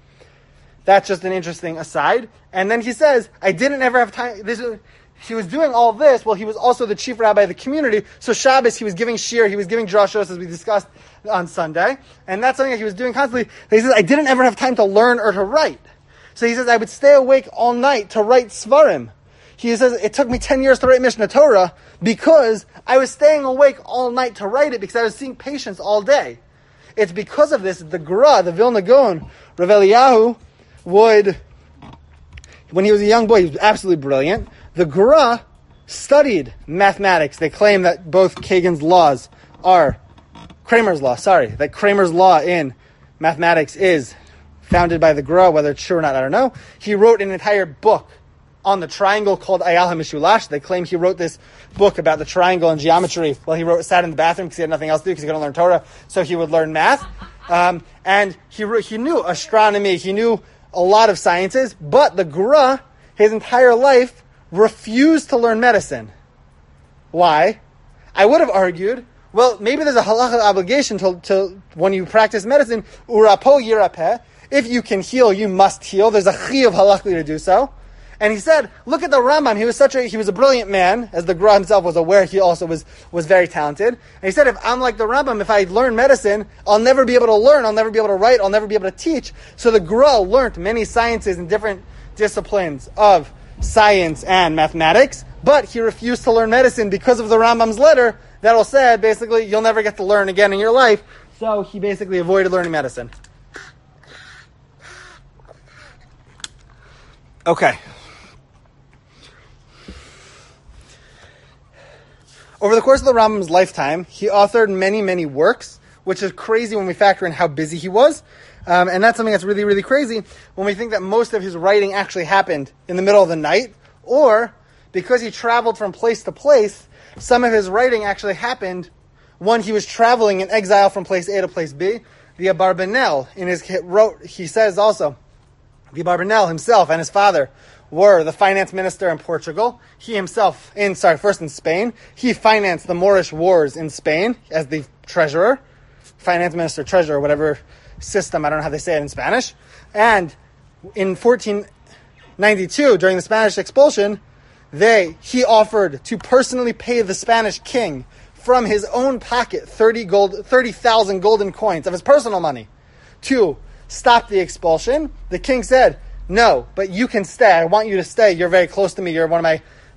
That's just an interesting aside. And then he says, I didn't ever have time... This is, he was doing all this while he was also the chief rabbi of the community. So Shabbos, he was giving shir, he was giving drashos, as we discussed on Sunday. And that's something that he was doing constantly. He says, I didn't ever have time to learn or to write. So he says, I would stay awake all night to write svarim. He says, it took me ten years to write Mishnah Torah because I was staying awake all night to write it because I was seeing patients all day. It's because of this, the Gra, the Vilna Gaon, Rav Eliyahu, would, when he was a young boy, he was absolutely brilliant. The Gra studied mathematics. They claim that both Kagan's laws are Kramer's law, sorry, that Kramer's law in mathematics is founded by the Gra, whether it's true or not, I don't know. He wrote an entire book on the triangle called Ayal HaMishulash. They claim he wrote this book about the triangle and geometry while he wrote, sat in the bathroom because he had nothing else to do because he couldn't learn Torah, so he would learn math. Um, and he he knew astronomy, he knew a lot of sciences, but the Gra, his entire life, refused to learn medicine. Why? I would have argued, well, maybe there's a halacha obligation to, to when you practice medicine, urapo yirapeh. If you can heal, you must heal. There's a chiyuv halachically to do so. And he said, look at the Rambam. He was such a, he was a brilliant man, as the Gra himself was aware. He also was, was very talented. And he said, if I'm like the Rambam, if I learn medicine, I'll never be able to learn, I'll never be able to write, I'll never be able to teach. So the Gra learned many sciences and different disciplines of science and mathematics, but he refused to learn medicine because of the Rambam's letter that'll say, basically, you'll never get to learn again in your life. So he basically avoided learning medicine. Okay. Over the course of the Rambam's lifetime, he authored many, many works, which is crazy when we factor in how busy he was. Um, and that's something that's really, really crazy when we think that most of his writing actually happened in the middle of the night, or because he traveled from place to place, some of his writing actually happened when he was traveling in exile from place A to place B. The Abarbanel, in his wrote, he says also, the Abarbanel himself and his father were the finance minister in Portugal. He himself, in sorry, first in Spain, he financed the Moorish wars in Spain as the treasurer, finance minister, treasurer, whatever system, I don't know how they say it in Spanish. And in fourteen ninety-two, during the Spanish expulsion, they he offered to personally pay the Spanish king from his own pocket thirty gold, thirty thousand golden coins of his personal money to stop the expulsion. The king said, no, but you can stay. I want you to stay. You're very close to me. You're one of my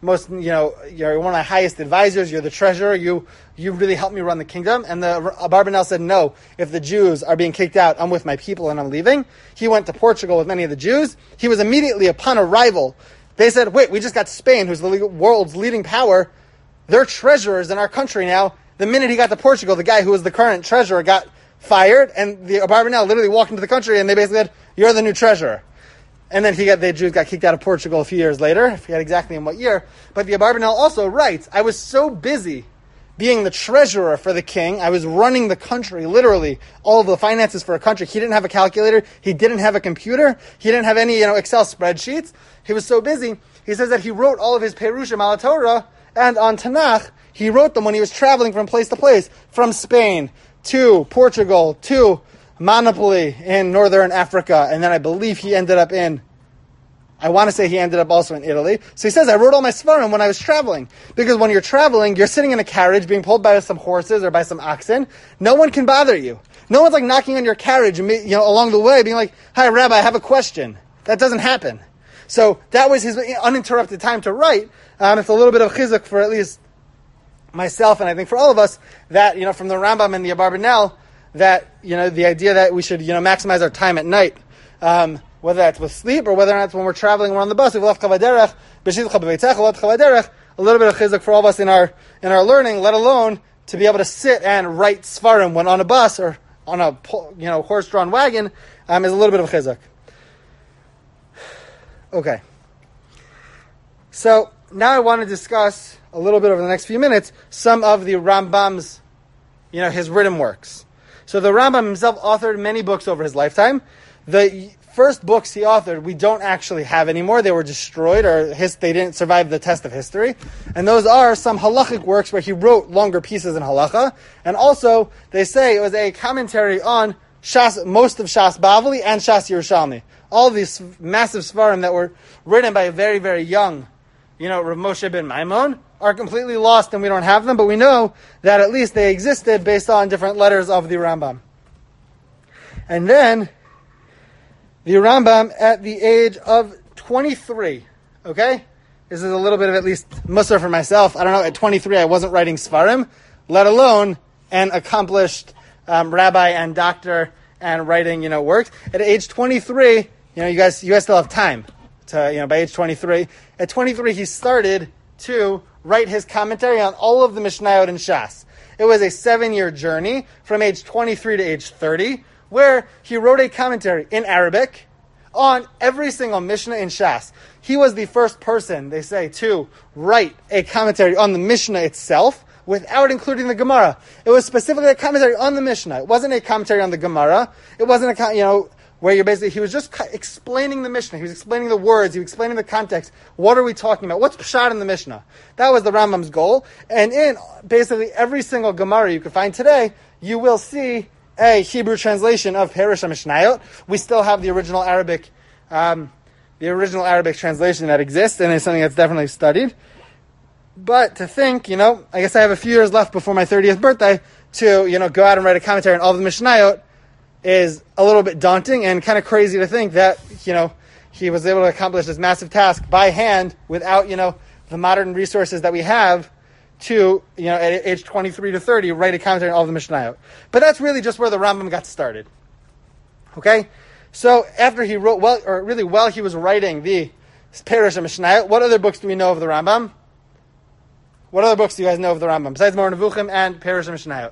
most, you know, you're one of my highest advisors. You're the treasurer. You you really helped me run the kingdom. And the Abarbanel said, no, if the Jews are being kicked out, I'm with my people and I'm leaving. He went to Portugal with many of the Jews. He was immediately, upon arrival, they said, wait, we just got Spain, who's the world's leading power. They're treasurers in our country now. The minute he got to Portugal, the guy who was the current treasurer got fired, and the Abarbanel literally walked into the country, and they basically said, you're the new treasurer. And then he got, the Jews got kicked out of Portugal a few years later. I forget exactly in what year. But the Abarbanel also writes, I was so busy being the treasurer for the king. I was running the country, literally, all of the finances for a country. He didn't have a calculator. He didn't have a computer. He didn't have any, you know, Excel spreadsheets. He was so busy. He says that he wrote all of his Perushim al Torah and on Tanakh. He wrote them when he was traveling from place to place, from Spain to Portugal to Monopoly in northern Africa. And then I believe he ended up in, I want to say he ended up also in Italy. So he says, I wrote all my Sfarim when I was traveling. Because when you're traveling, you're sitting in a carriage being pulled by some horses or by some oxen. No one can bother you. No one's like knocking on your carriage, you know, along the way, being like, hi, Rabbi, I have a question. That doesn't happen. So that was his uninterrupted time to write. Um, it's a little bit of chizuk for at least myself, and I think for all of us, that, you know, from the Rambam and the Abarbanel, that, you know, the idea that we should, you know, maximize our time at night, um, whether that's with sleep or whether or not it's when we're traveling, we're on the bus, we've left Chavaderech, a little bit of chizuk for all of us in our in our learning, let alone to be able to sit and write Sfarim when on a bus or on a, you know, horse-drawn wagon, um, is a little bit of chizuk. Okay. So now I want to discuss a little bit over the next few minutes some of the Rambam's, you know, his written works. So the Rambam himself authored many books over his lifetime. The first books he authored we don't actually have anymore. They were destroyed, or his, they didn't survive the test of history. And those are some halachic works where he wrote longer pieces in halacha. And also, they say it was a commentary on Shas, most of Shas Bavli and Shas Yerushalmi. All these massive Sfarim that were written by a very, very young, you know, Rav Moshe ben Maimon, are completely lost and we don't have them, but we know that at least they existed based on different letters of the Rambam. And then, the Rambam at the age of twenty-three, okay? This is a little bit of at least musar for myself. I don't know, at twenty-three I wasn't writing Sfarim, let alone an accomplished um, rabbi and doctor and writing, you know, works. At age twenty-three, you know, you guys, you guys still have time to, you know, by age twenty-three. At twenty-three, he started to write his commentary on all of the Mishnayot and Shas. It was a seven-year journey from age twenty-three to age thirty, where he wrote a commentary in Arabic on every single Mishnah in Shas. He was the first person, they say, to write a commentary on the Mishnah itself without including the Gemara. It was specifically a commentary on the Mishnah. It wasn't a commentary on the Gemara. It wasn't a, you know, where you're basically, he was just explaining the Mishnah. He was explaining the words. He was explaining the context. What are we talking about? What's pshat in the Mishnah? That was the Rambam's goal. And in basically every single Gemara you can find today, you will see a Hebrew translation of Perush HaMishnayot. We still have the original Arabic, um, the original Arabic translation that exists, and it's something that's definitely studied. But to think, you know, I guess I have a few years left before my thirtieth birthday to, you know, go out and write a commentary on all of the Mishnayot is a little bit daunting and kind of crazy to think that, you know, he was able to accomplish this massive task by hand without, you know, the modern resources that we have to, you know, at age twenty-three to thirty, write a commentary on all of the Mishnayot. But that's really just where the Rambam got started. Okay? So after he wrote, well, or really while he was writing the Perush HaMishnayot, what other books do we know of the Rambam? What other books do you guys know of the Rambam, besides Moreh Nevuchim and Perush HaMishnayot?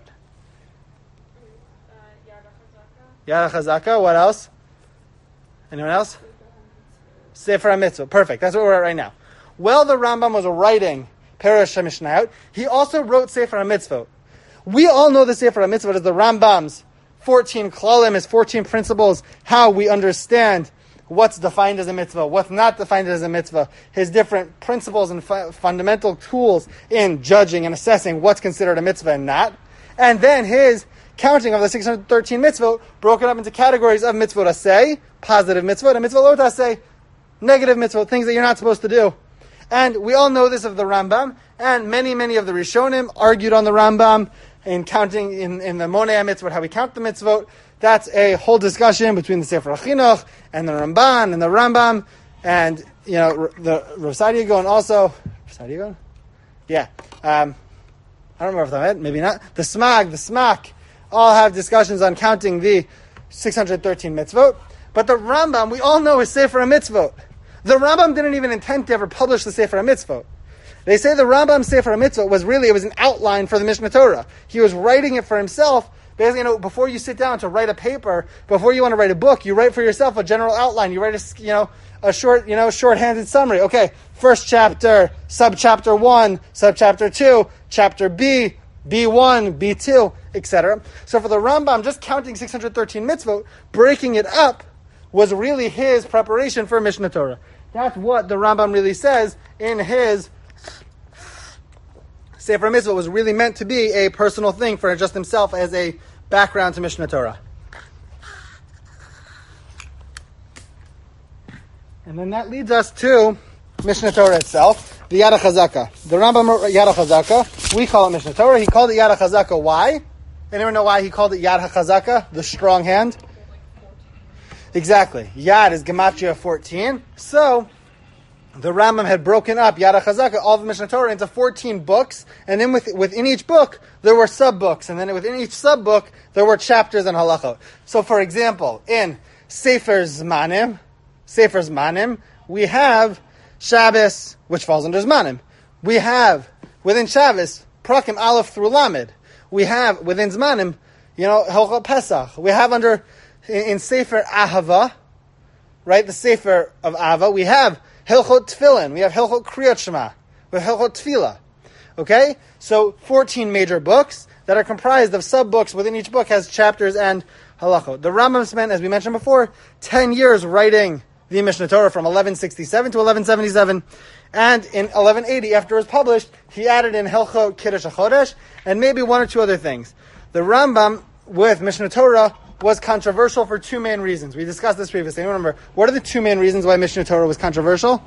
Yad HaChazaka, what else? Anyone else? Sefer HaMitzvot. Perfect. That's what we're at right now. While the Rambam was writing Perush HaMishnayot, he also wrote Sefer HaMitzvot. We all know the Sefer HaMitzvot as the Rambam's fourteen klalim, his fourteen principles, how we understand what's defined as a mitzvah, what's not defined as a mitzvah, his different principles and fu- fundamental tools in judging and assessing what's considered a mitzvah and not. And then his counting of the six hundred thirteen mitzvot, broken up into categories of mitzvot aseh, positive mitzvot, and mitzvot lo taseh, negative mitzvot, things that you're not supposed to do. And we all know this of the Rambam, and many, many of the Rishonim argued on the Rambam in counting in, in the Monei HaMitzvot, how we count the mitzvot. That's a whole discussion between the Sefer HaChinuch and the Ramban and the Rambam, and, you know, the Rav Saadia Gaon also How do you go? Yeah. Um, I don't remember if I'm maybe not. The Smag, the Smak, all have discussions on counting the six hundred thirteen mitzvot. But the Rambam, we all know, is Sefer HaMitzvot. The Rambam didn't even intend to ever publish the Sefer HaMitzvot. They say the Rambam Sefer HaMitzvot was really, it was an outline for the Mishneh Torah. He was writing it for himself. Basically, you know, before you sit down to write a paper, before you want to write a book, you write for yourself a general outline. You write a, you know, a short, you know, short-handed summary. Okay, first chapter, sub-chapter one, sub-chapter two, chapter B, B one, B two, et cetera. So for the Rambam, just counting six hundred thirteen mitzvot, breaking it up, was really his preparation for Mishneh Torah. That's what the Rambam really says in his Sefer Mitzvot, was really meant to be a personal thing for just himself as a background to Mishneh Torah. And then that leads us to Mishneh Torah itself, the Yad HaChazaka. The Rambam wrote Yad HaChazaka. We call it Mishneh Torah. He called it Yad HaChazaka. Why? Anyone know why he called it Yad HaChazaka, the strong hand? Exactly. Yad is Gematria fourteen. So, the Rambam had broken up Yad HaChazaka, all of Mishneh Torah, into fourteen books, and then with, within each book, there were sub-books, and then within each sub-book, there were chapters and halachot. So, for example, in Sefer Zmanim, Sefer Zmanim, we have Shabbos, which falls under Zmanim. We have, within Shabbos, Prakim Aleph through Lamed. We have, within Zmanim, you know, Hilchot Pesach. We have under, in, in Sefer Ahava, right, the Sefer of Ahava, we have Hilchot Tefillin, we have Hilchot Kriyat Shema, we have Hilchot Tefillah. Okay? So, fourteen major books that are comprised of sub-books. Within each book has chapters and halachot. The Rambam spent, as we mentioned before, ten years writing the Mishneh Torah from eleven sixty-seven to eleven seventy-seven. And in eleven eighty, after it was published, he added in Hilchot Kiddush HaChodesh and maybe one or two other things. The Rambam with Mishneh Torah was controversial for two main reasons. We discussed this previously. Remember, what are the two main reasons why Mishneh Torah was controversial?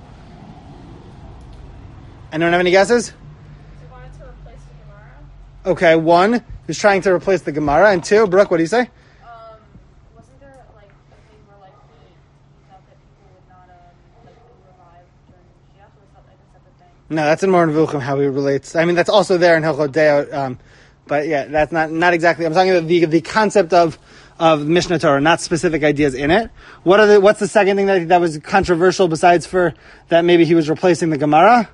Anyone have any guesses? He wanted to replace the Gemara. Okay, one, he was trying to replace the Gemara, and two, Brooke, what do you say? Um, wasn't there like a thing where like he, he thought that people would not um like revive during Mashiach, or was that like a separate thing? No, that's in Moreh Nevuchim, how he relates. I mean, that's also there in Hilchot Deot, um, but yeah, that's not not exactly. I'm talking about the the concept of of Mishneh Torah, not specific ideas in it. What are the? What's the second thing that that was controversial besides for that maybe he was replacing the Gemara?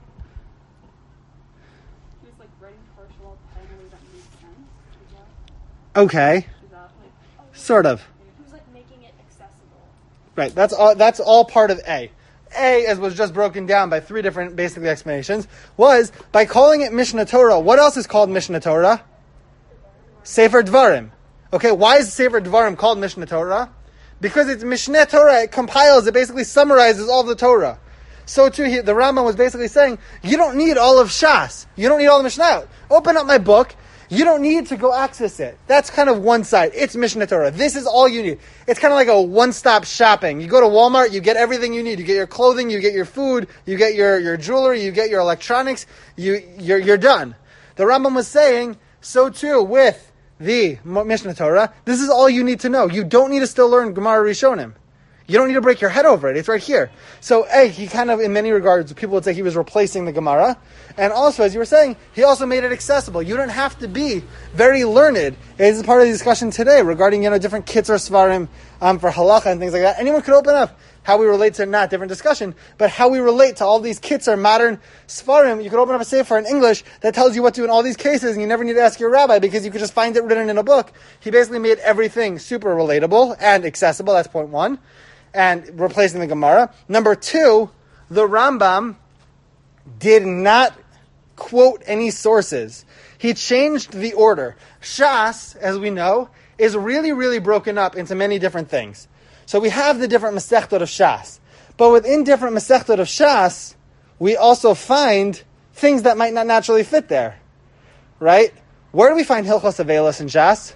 He was like writing partial in a way that made sense. Is that, Okay, is that like oh, sort of. he was like making it accessible. Right. That's all. That's all part of A. A, as was just broken down by three different basically explanations, was by calling it Mishneh Torah. What else is called Mishneh Torah? Sefer Dvarim. Okay, why is Sefer Dvarim called Mishneh Torah? Because it's Mishneh Torah, it compiles, it basically summarizes all of the Torah. So too, he, the Rambam was basically saying, you don't need all of Shas. You don't need all the Mishnayot. Open up my book. You don't need to go access it. That's kind of one side. It's Mishneh Torah. This is all you need. It's kind of like a one-stop shopping. You go to Walmart, you get everything you need. You get your clothing, you get your food, you get your, your jewelry, you get your electronics. You, you're, you're done. The Rambam was saying, so too with the Mishneh Torah, this is all you need to know. You don't need to still learn Gemara Rishonim. You don't need to break your head over it. It's right here. So, A, he kind of, in many regards, people would say he was replacing the Gemara. And also, as you were saying, he also made it accessible. You don't have to be very learned. This is part of the discussion today regarding, you know, different kitzur svarim um, for halacha and things like that. Anyone could open up how we relate to, not different discussion, but how we relate to all these kitzur modern svarim. You could open up a sefer in English that tells you what to do in all these cases, and you never need to ask your rabbi because you could just find it written in a book. He basically made everything super relatable and accessible. That's point one. And replacing the Gemara. Number two, the Rambam did not quote any sources. He changed the order. Shas, as we know, is really, really broken up into many different things. So we have the different Masechtot of Shas. But within different Masechtot of Shas, we also find things that might not naturally fit there. Right? Where do we find Hilchos Avelos in Shas?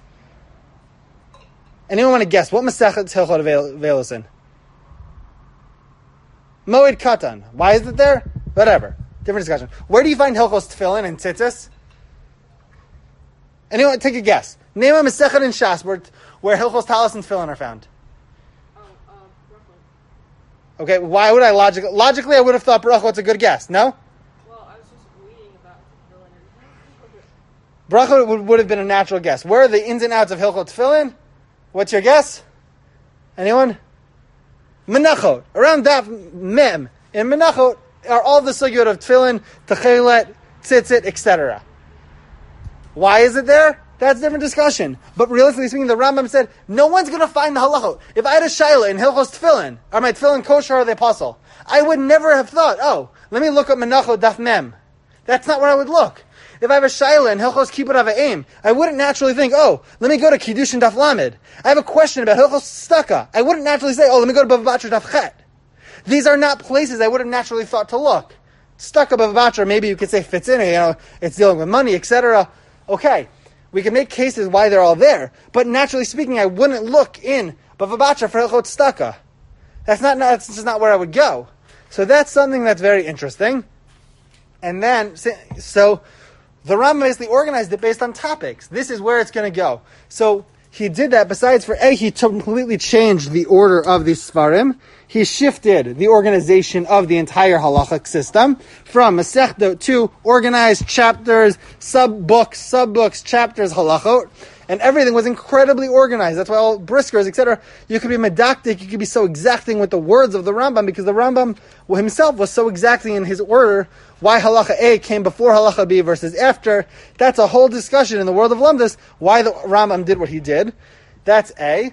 Anyone want to guess? What Masechet is Hilchot Avelos in? Moed Katan. Why is it there? Whatever. Different discussion. Where do you find Hilchos Tefillin and Tzitzis? Anyone take a guess? Name a Masechet in Shas where, where Hilchos Talis and Tefillin are found. Oh, uh, Brooklyn. Okay, why would I logically... Logically, I would have thought Baruch, what's a good guess? No? Well, Bracha would, would have been a natural guess. Where are the ins and outs of Hilchot Tefillin? What's your guess? Anyone? Menachot. Around Daf Mem. In Menachot are all the sugyot of Tefillin, Techelet, Tzitzit, et cetera. Why is it there? That's a different discussion. But realistically speaking, the Rambam said, no one's going to find the halachot. If I had a shaila in Hilchos Tefillin, are my Tefillin kosher or the apostle? I would never have thought, oh, let me look up Menachot Daf Mem. That's not where I would look. If I have a shaila in Hilchos Kibbud Av Ha'im, I wouldn't naturally think, oh, let me go to Kiddushin Daf Lamed. I have a question about Hilchos Staka. I wouldn't naturally say, oh, let me go to Bava Batra Daf Chet. These are not places I would have naturally thought to look. Staka Bava Batra, maybe you could say fits in, you know, it's dealing with money, et cetera. Okay, we can make cases why they're all there, but naturally speaking, I wouldn't look in Bava Batra for Hilchot Staka. That's not, that's just not where I would go. So that's something that's very interesting. And then, so the Rambam basically organized it based on topics. This is where it's going to go. So he did that. Besides for A, he completely changed the order of the Sfarim. He shifted the organization of the entire halachic system from Masechta to organized chapters, sub-books, sub-books, chapters, halachot. And everything was incredibly organized. That's why all briskers, et cetera, you could be medactic, you could be so exacting with the words of the Rambam, because the Rambam himself was so exacting in his order. Why halacha A came before halacha B versus after. That's a whole discussion in the world of Lamdas, why the Rambam did what he did. That's A.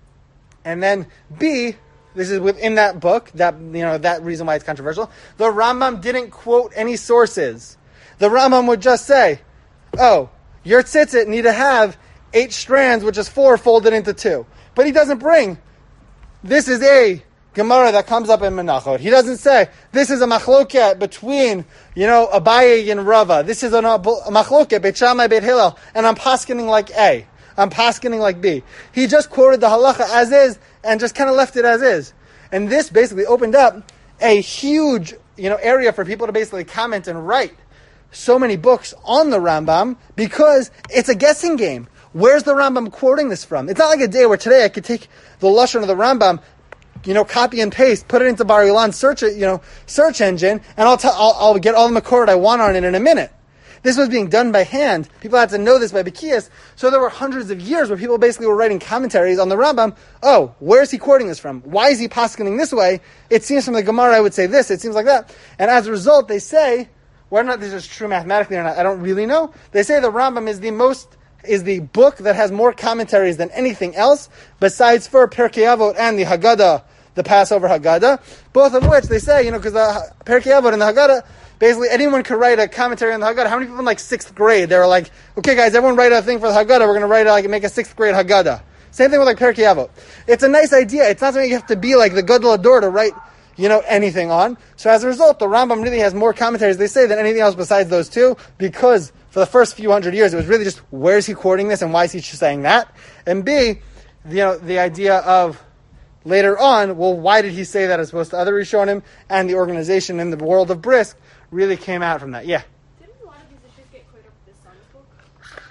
And then B, this is within that book, that you know that reason why it's controversial. The Rambam didn't quote any sources. The Rambam would just say, oh, your tzitzit need to have eight strands, which is four folded into two. But he doesn't bring, this is a Gemara that comes up in Menachot. He doesn't say, this is a machloket between, you know, Abaye and Rava. This is a, a machloket, Beit Shammai, Beit Hillel, and I'm paskening like A. I'm paskening like B. He just quoted the halacha as is, and just kind of left it as is. And this basically opened up a huge, you know, area for people to basically comment and write so many books on the Rambam, because it's a guessing game. Where's the Rambam quoting this from? It's not like a day where today I could take the Lashon of the Rambam, you know, copy and paste, put it into Bar Ilan search it, you know, search engine, and I'll tell, I'll, I'll get all the Makorot I want on it in a minute. This was being done by hand. People had to know this by Bekias. So there were hundreds of years where people basically were writing commentaries on the Rambam. Oh, where is he quoting this from? Why is he paskening this way? It seems from the Gemara I would say this. It seems like that. And as a result, they say, whether or not this is true mathematically or not, I don't really know. They say the Rambam is the most, is the book that has more commentaries than anything else, besides for Pirkei Avot and the Haggadah, the Passover Haggadah, both of which they say, you know, because the Pirkei Avot and the Haggadah, basically anyone could write a commentary on the Haggadah. How many people in like sixth grade, they were like, okay guys, everyone write a thing for the Haggadah, we're going to write a, like, make a sixth grade Haggadah. Same thing with like Pirkei Avot. It's a nice idea. It's not something you have to be like the Gadol Ador to write, you know, anything on. So as a result, the Rambam really has more commentaries, they say, than anything else besides those two, because for the first few hundred years, it was really just, where is he quoting this and why is he saying that? And B, you know, the idea of later on, well, why did he say that as opposed to other Rishonim, and the organization in the world of Brisk really came out from that. Yeah? Didn't a lot of these issues get cleared up with his son's book?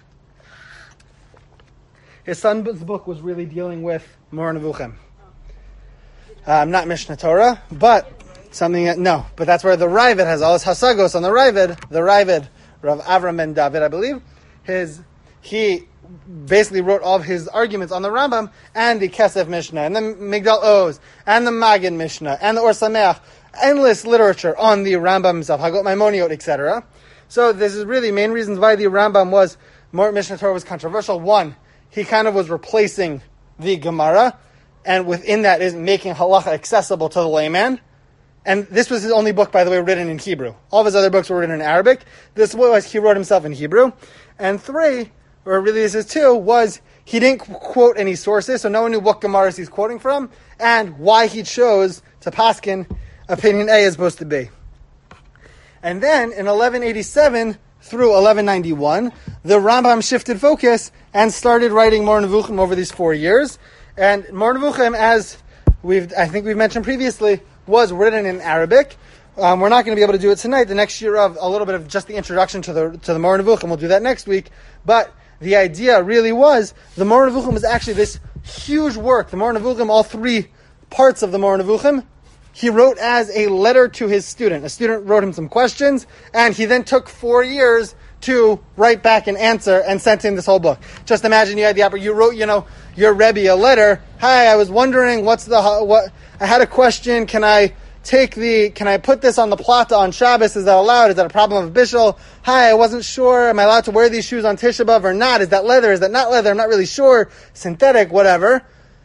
His son's book was really dealing with Mor Nevuchim. Um, not Mishnah Torah, but something that, no, but that's where the Ravid has all his Hasagos on the Ravid, the Ravid, Rav Avram ben David, I believe, his, he basically wrote all of his arguments on the Rambam, and the Kesef Mishnah, and the Migdal Oz, and the Magid Mishnah, and the Or Sameach, endless literature on the Rambam himself, Hagot Maimoniot, et cetera. So this is really main reasons why the Rambam was, more Mishnah Torah was controversial. One, he kind of was replacing the Gemara, and within that is making halacha accessible to the layman. And this was his only book, by the way, written in Hebrew. All of his other books were written in Arabic. This was, he wrote himself in Hebrew. And three, or really this is two, was he didn't quote any sources, so no one knew what Gemaras he's quoting from, and why he chose to paskin opinion A as opposed to B. And then, in eleven eighty-seven through eleven ninety-one, the Rambam shifted focus and started writing Mor Nevuchim over these four years. And Mor Nevuchim, as we've, I think we've mentioned previously, was written in Arabic. Um, we're not going to be able to do it tonight. The next year of a little bit of just the introduction to the to the Mor Nevuchim. We'll do that next week. But the idea really was, the Mor Nevuchim was actually this huge work. The Mor Nevuchim, all three parts of the Mor Nevuchim, he wrote as a letter to his student. A student wrote him some questions, and he then took four years to write back an answer and sent in this whole book. Just imagine you had the opportunity, you wrote, you know, your Rebbe a letter. Hi, I was wondering what's the, what, I had a question. Can I take the, can I put this on the plata on Shabbos? Is that allowed? Is that a problem of Bishul? Hi, I wasn't sure. Am I allowed to wear these shoes on Tisha B'Av or not? Is that leather? Is that not leather? I'm not really sure. Synthetic, whatever.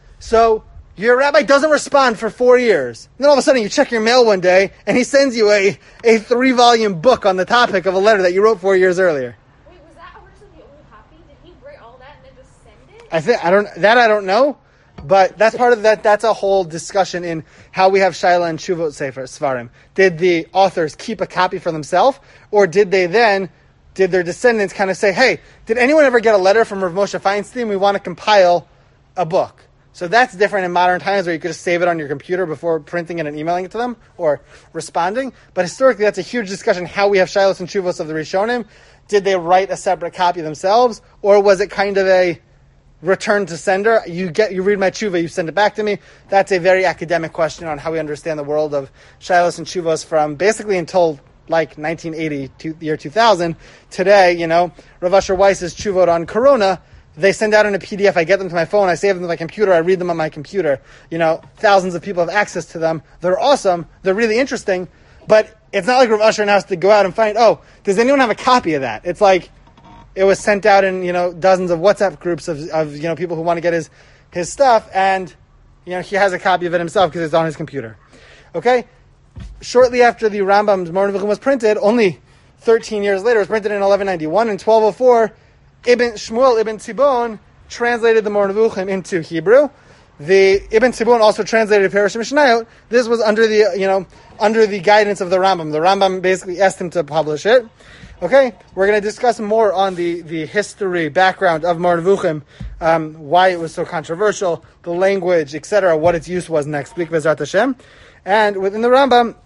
So, your rabbi doesn't respond for four years. And then all of a sudden you check your mail one day and he sends you a, a three-volume book on the topic of a letter that you wrote four years earlier. Wait, was that originally the only copy? Did he write all that and then just send it? I think I don't that I don't know, but that's part of that. That's a whole discussion in how we have Shaila and Shuvot Sefer Svarim. Did the authors keep a copy for themselves, or did they then, did their descendants kind of say, "Hey, did anyone ever get a letter from Rav Moshe Feinstein? We want to compile a book." So that's different in modern times, where you could just save it on your computer before printing it and emailing it to them or responding. But historically, that's a huge discussion, how we have Shilos and Shuvos of the Rishonim. Did they write a separate copy themselves, or was it kind of a return to sender? You get, you read my tshuva, you send it back to me. That's a very academic question on how we understand the world of Shilos and Shuvos from basically until like nineteen eighty, to the year two thousand. Today, you know, Rav Asher Weiss's tshuva on Corona, they send out in a P D F, I get them to my phone, I save them to my computer, I read them on my computer. You know, thousands of people have access to them. They're awesome, they're really interesting, but it's not like Rav Asher now has to go out and find, oh, does anyone have a copy of that? It's like, it was sent out in, you know, dozens of WhatsApp groups of, of you know, people who want to get his, his stuff, and, you know, he has a copy of it himself because it's on his computer. Okay? Shortly after the Rambam's Moreh Nevuchim was printed, only thirteen years later, it was printed in eleven ninety-one, in twelve oh four, Ibn Shmuel Ibn Tzibon translated the Moreh Nevuchim into Hebrew. The Ibn Tzibon also translated Perush Mishnayot. This was under the, you know, under the guidance of the Rambam. The Rambam basically asked him to publish it. Okay, we're going to discuss more on the, the history, background of Moreh Nevuchim, um, why it was so controversial, the language, et cetera, what its use was next week, Bezrat Hashem. And within the Rambam,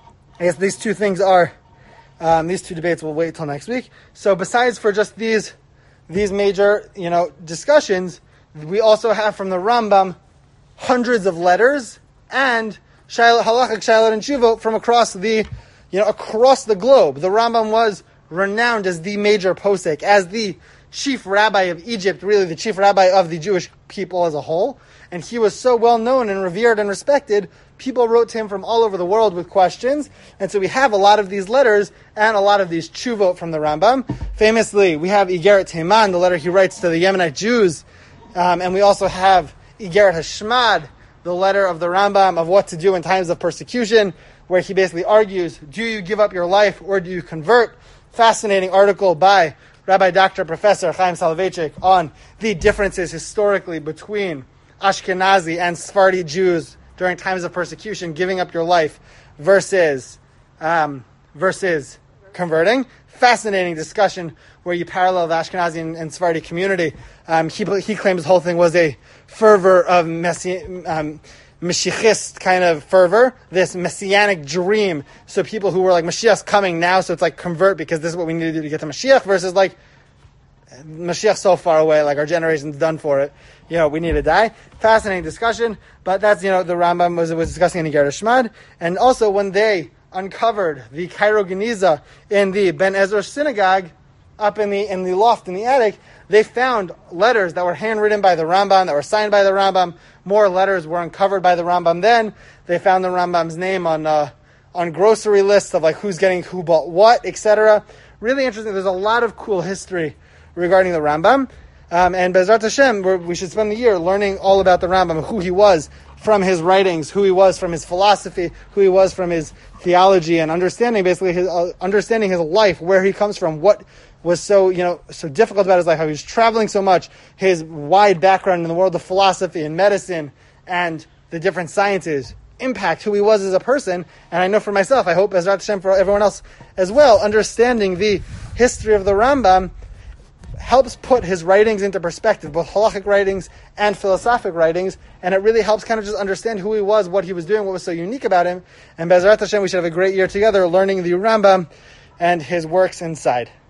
I guess these two things are, um, these two debates will wait till next week. So besides for just these these major, you know, discussions, we also have from the Rambam hundreds of letters and Shaila, Halachik, Shailot, and Shuvot from across the, you know, across the globe. The Rambam was renowned as the major posek, as the chief rabbi of Egypt, really the chief rabbi of the Jewish people as a whole. And he was so well known and revered and respected, people wrote to him from all over the world with questions. And so we have a lot of these letters and a lot of these tshuvot from the Rambam. Famously, we have Igeret Teman, the letter he writes to the Yemenite Jews. Um, and we also have Igeret Hashmad, the letter of the Rambam of what to do in times of persecution, where he basically argues, do you give up your life or do you convert? Fascinating article by Rabbi Doctor Professor Chaim Soloveitchik on the differences historically between Ashkenazi and Sephardi Jews during times of persecution, giving up your life versus um, versus converting. Fascinating discussion where you parallel the Ashkenazi and, and Sephardi community. Um, he he claims the whole thing was a fervor of messi- um, Mashiachist kind of fervor, this messianic dream. So people who were like, Mashiach's coming now, so it's like convert because this is what we need to do to get to Mashiach, versus like, Mashiach's so far away, like our generation's done for it. You know, we need to die. Fascinating discussion, but that's, you know, the Rambam was, was discussing in Igeret Hashmad. And also when they uncovered the Cairo Geniza in the Ben Ezra synagogue, up in the in the loft in the attic, they found letters that were handwritten by the Rambam, that were signed by the Rambam. More letters were uncovered by the Rambam then. They found the Rambam's name on uh, on grocery lists of like who's getting who bought what, et cetera. Really interesting. There's a lot of cool history regarding the Rambam. Um, and Bezrat Hashem, we're, we should spend the year learning all about the Rambam, who he was from his writings, who he was from his philosophy, who he was from his theology, and understanding basically his uh, understanding his life, where he comes from, what was so, you know, so difficult about his life, how he was traveling so much, his wide background in the world of philosophy and medicine and the different sciences impact who he was as a person. And I know for myself, I hope Bezrat Hashem for everyone else as well, understanding the history of the Rambam helps put his writings into perspective, both halachic writings and philosophic writings, and it really helps kind of just understand who he was, what he was doing, what was so unique about him. And Bezrat Hashem, we should have a great year together learning the Rambam and his works inside.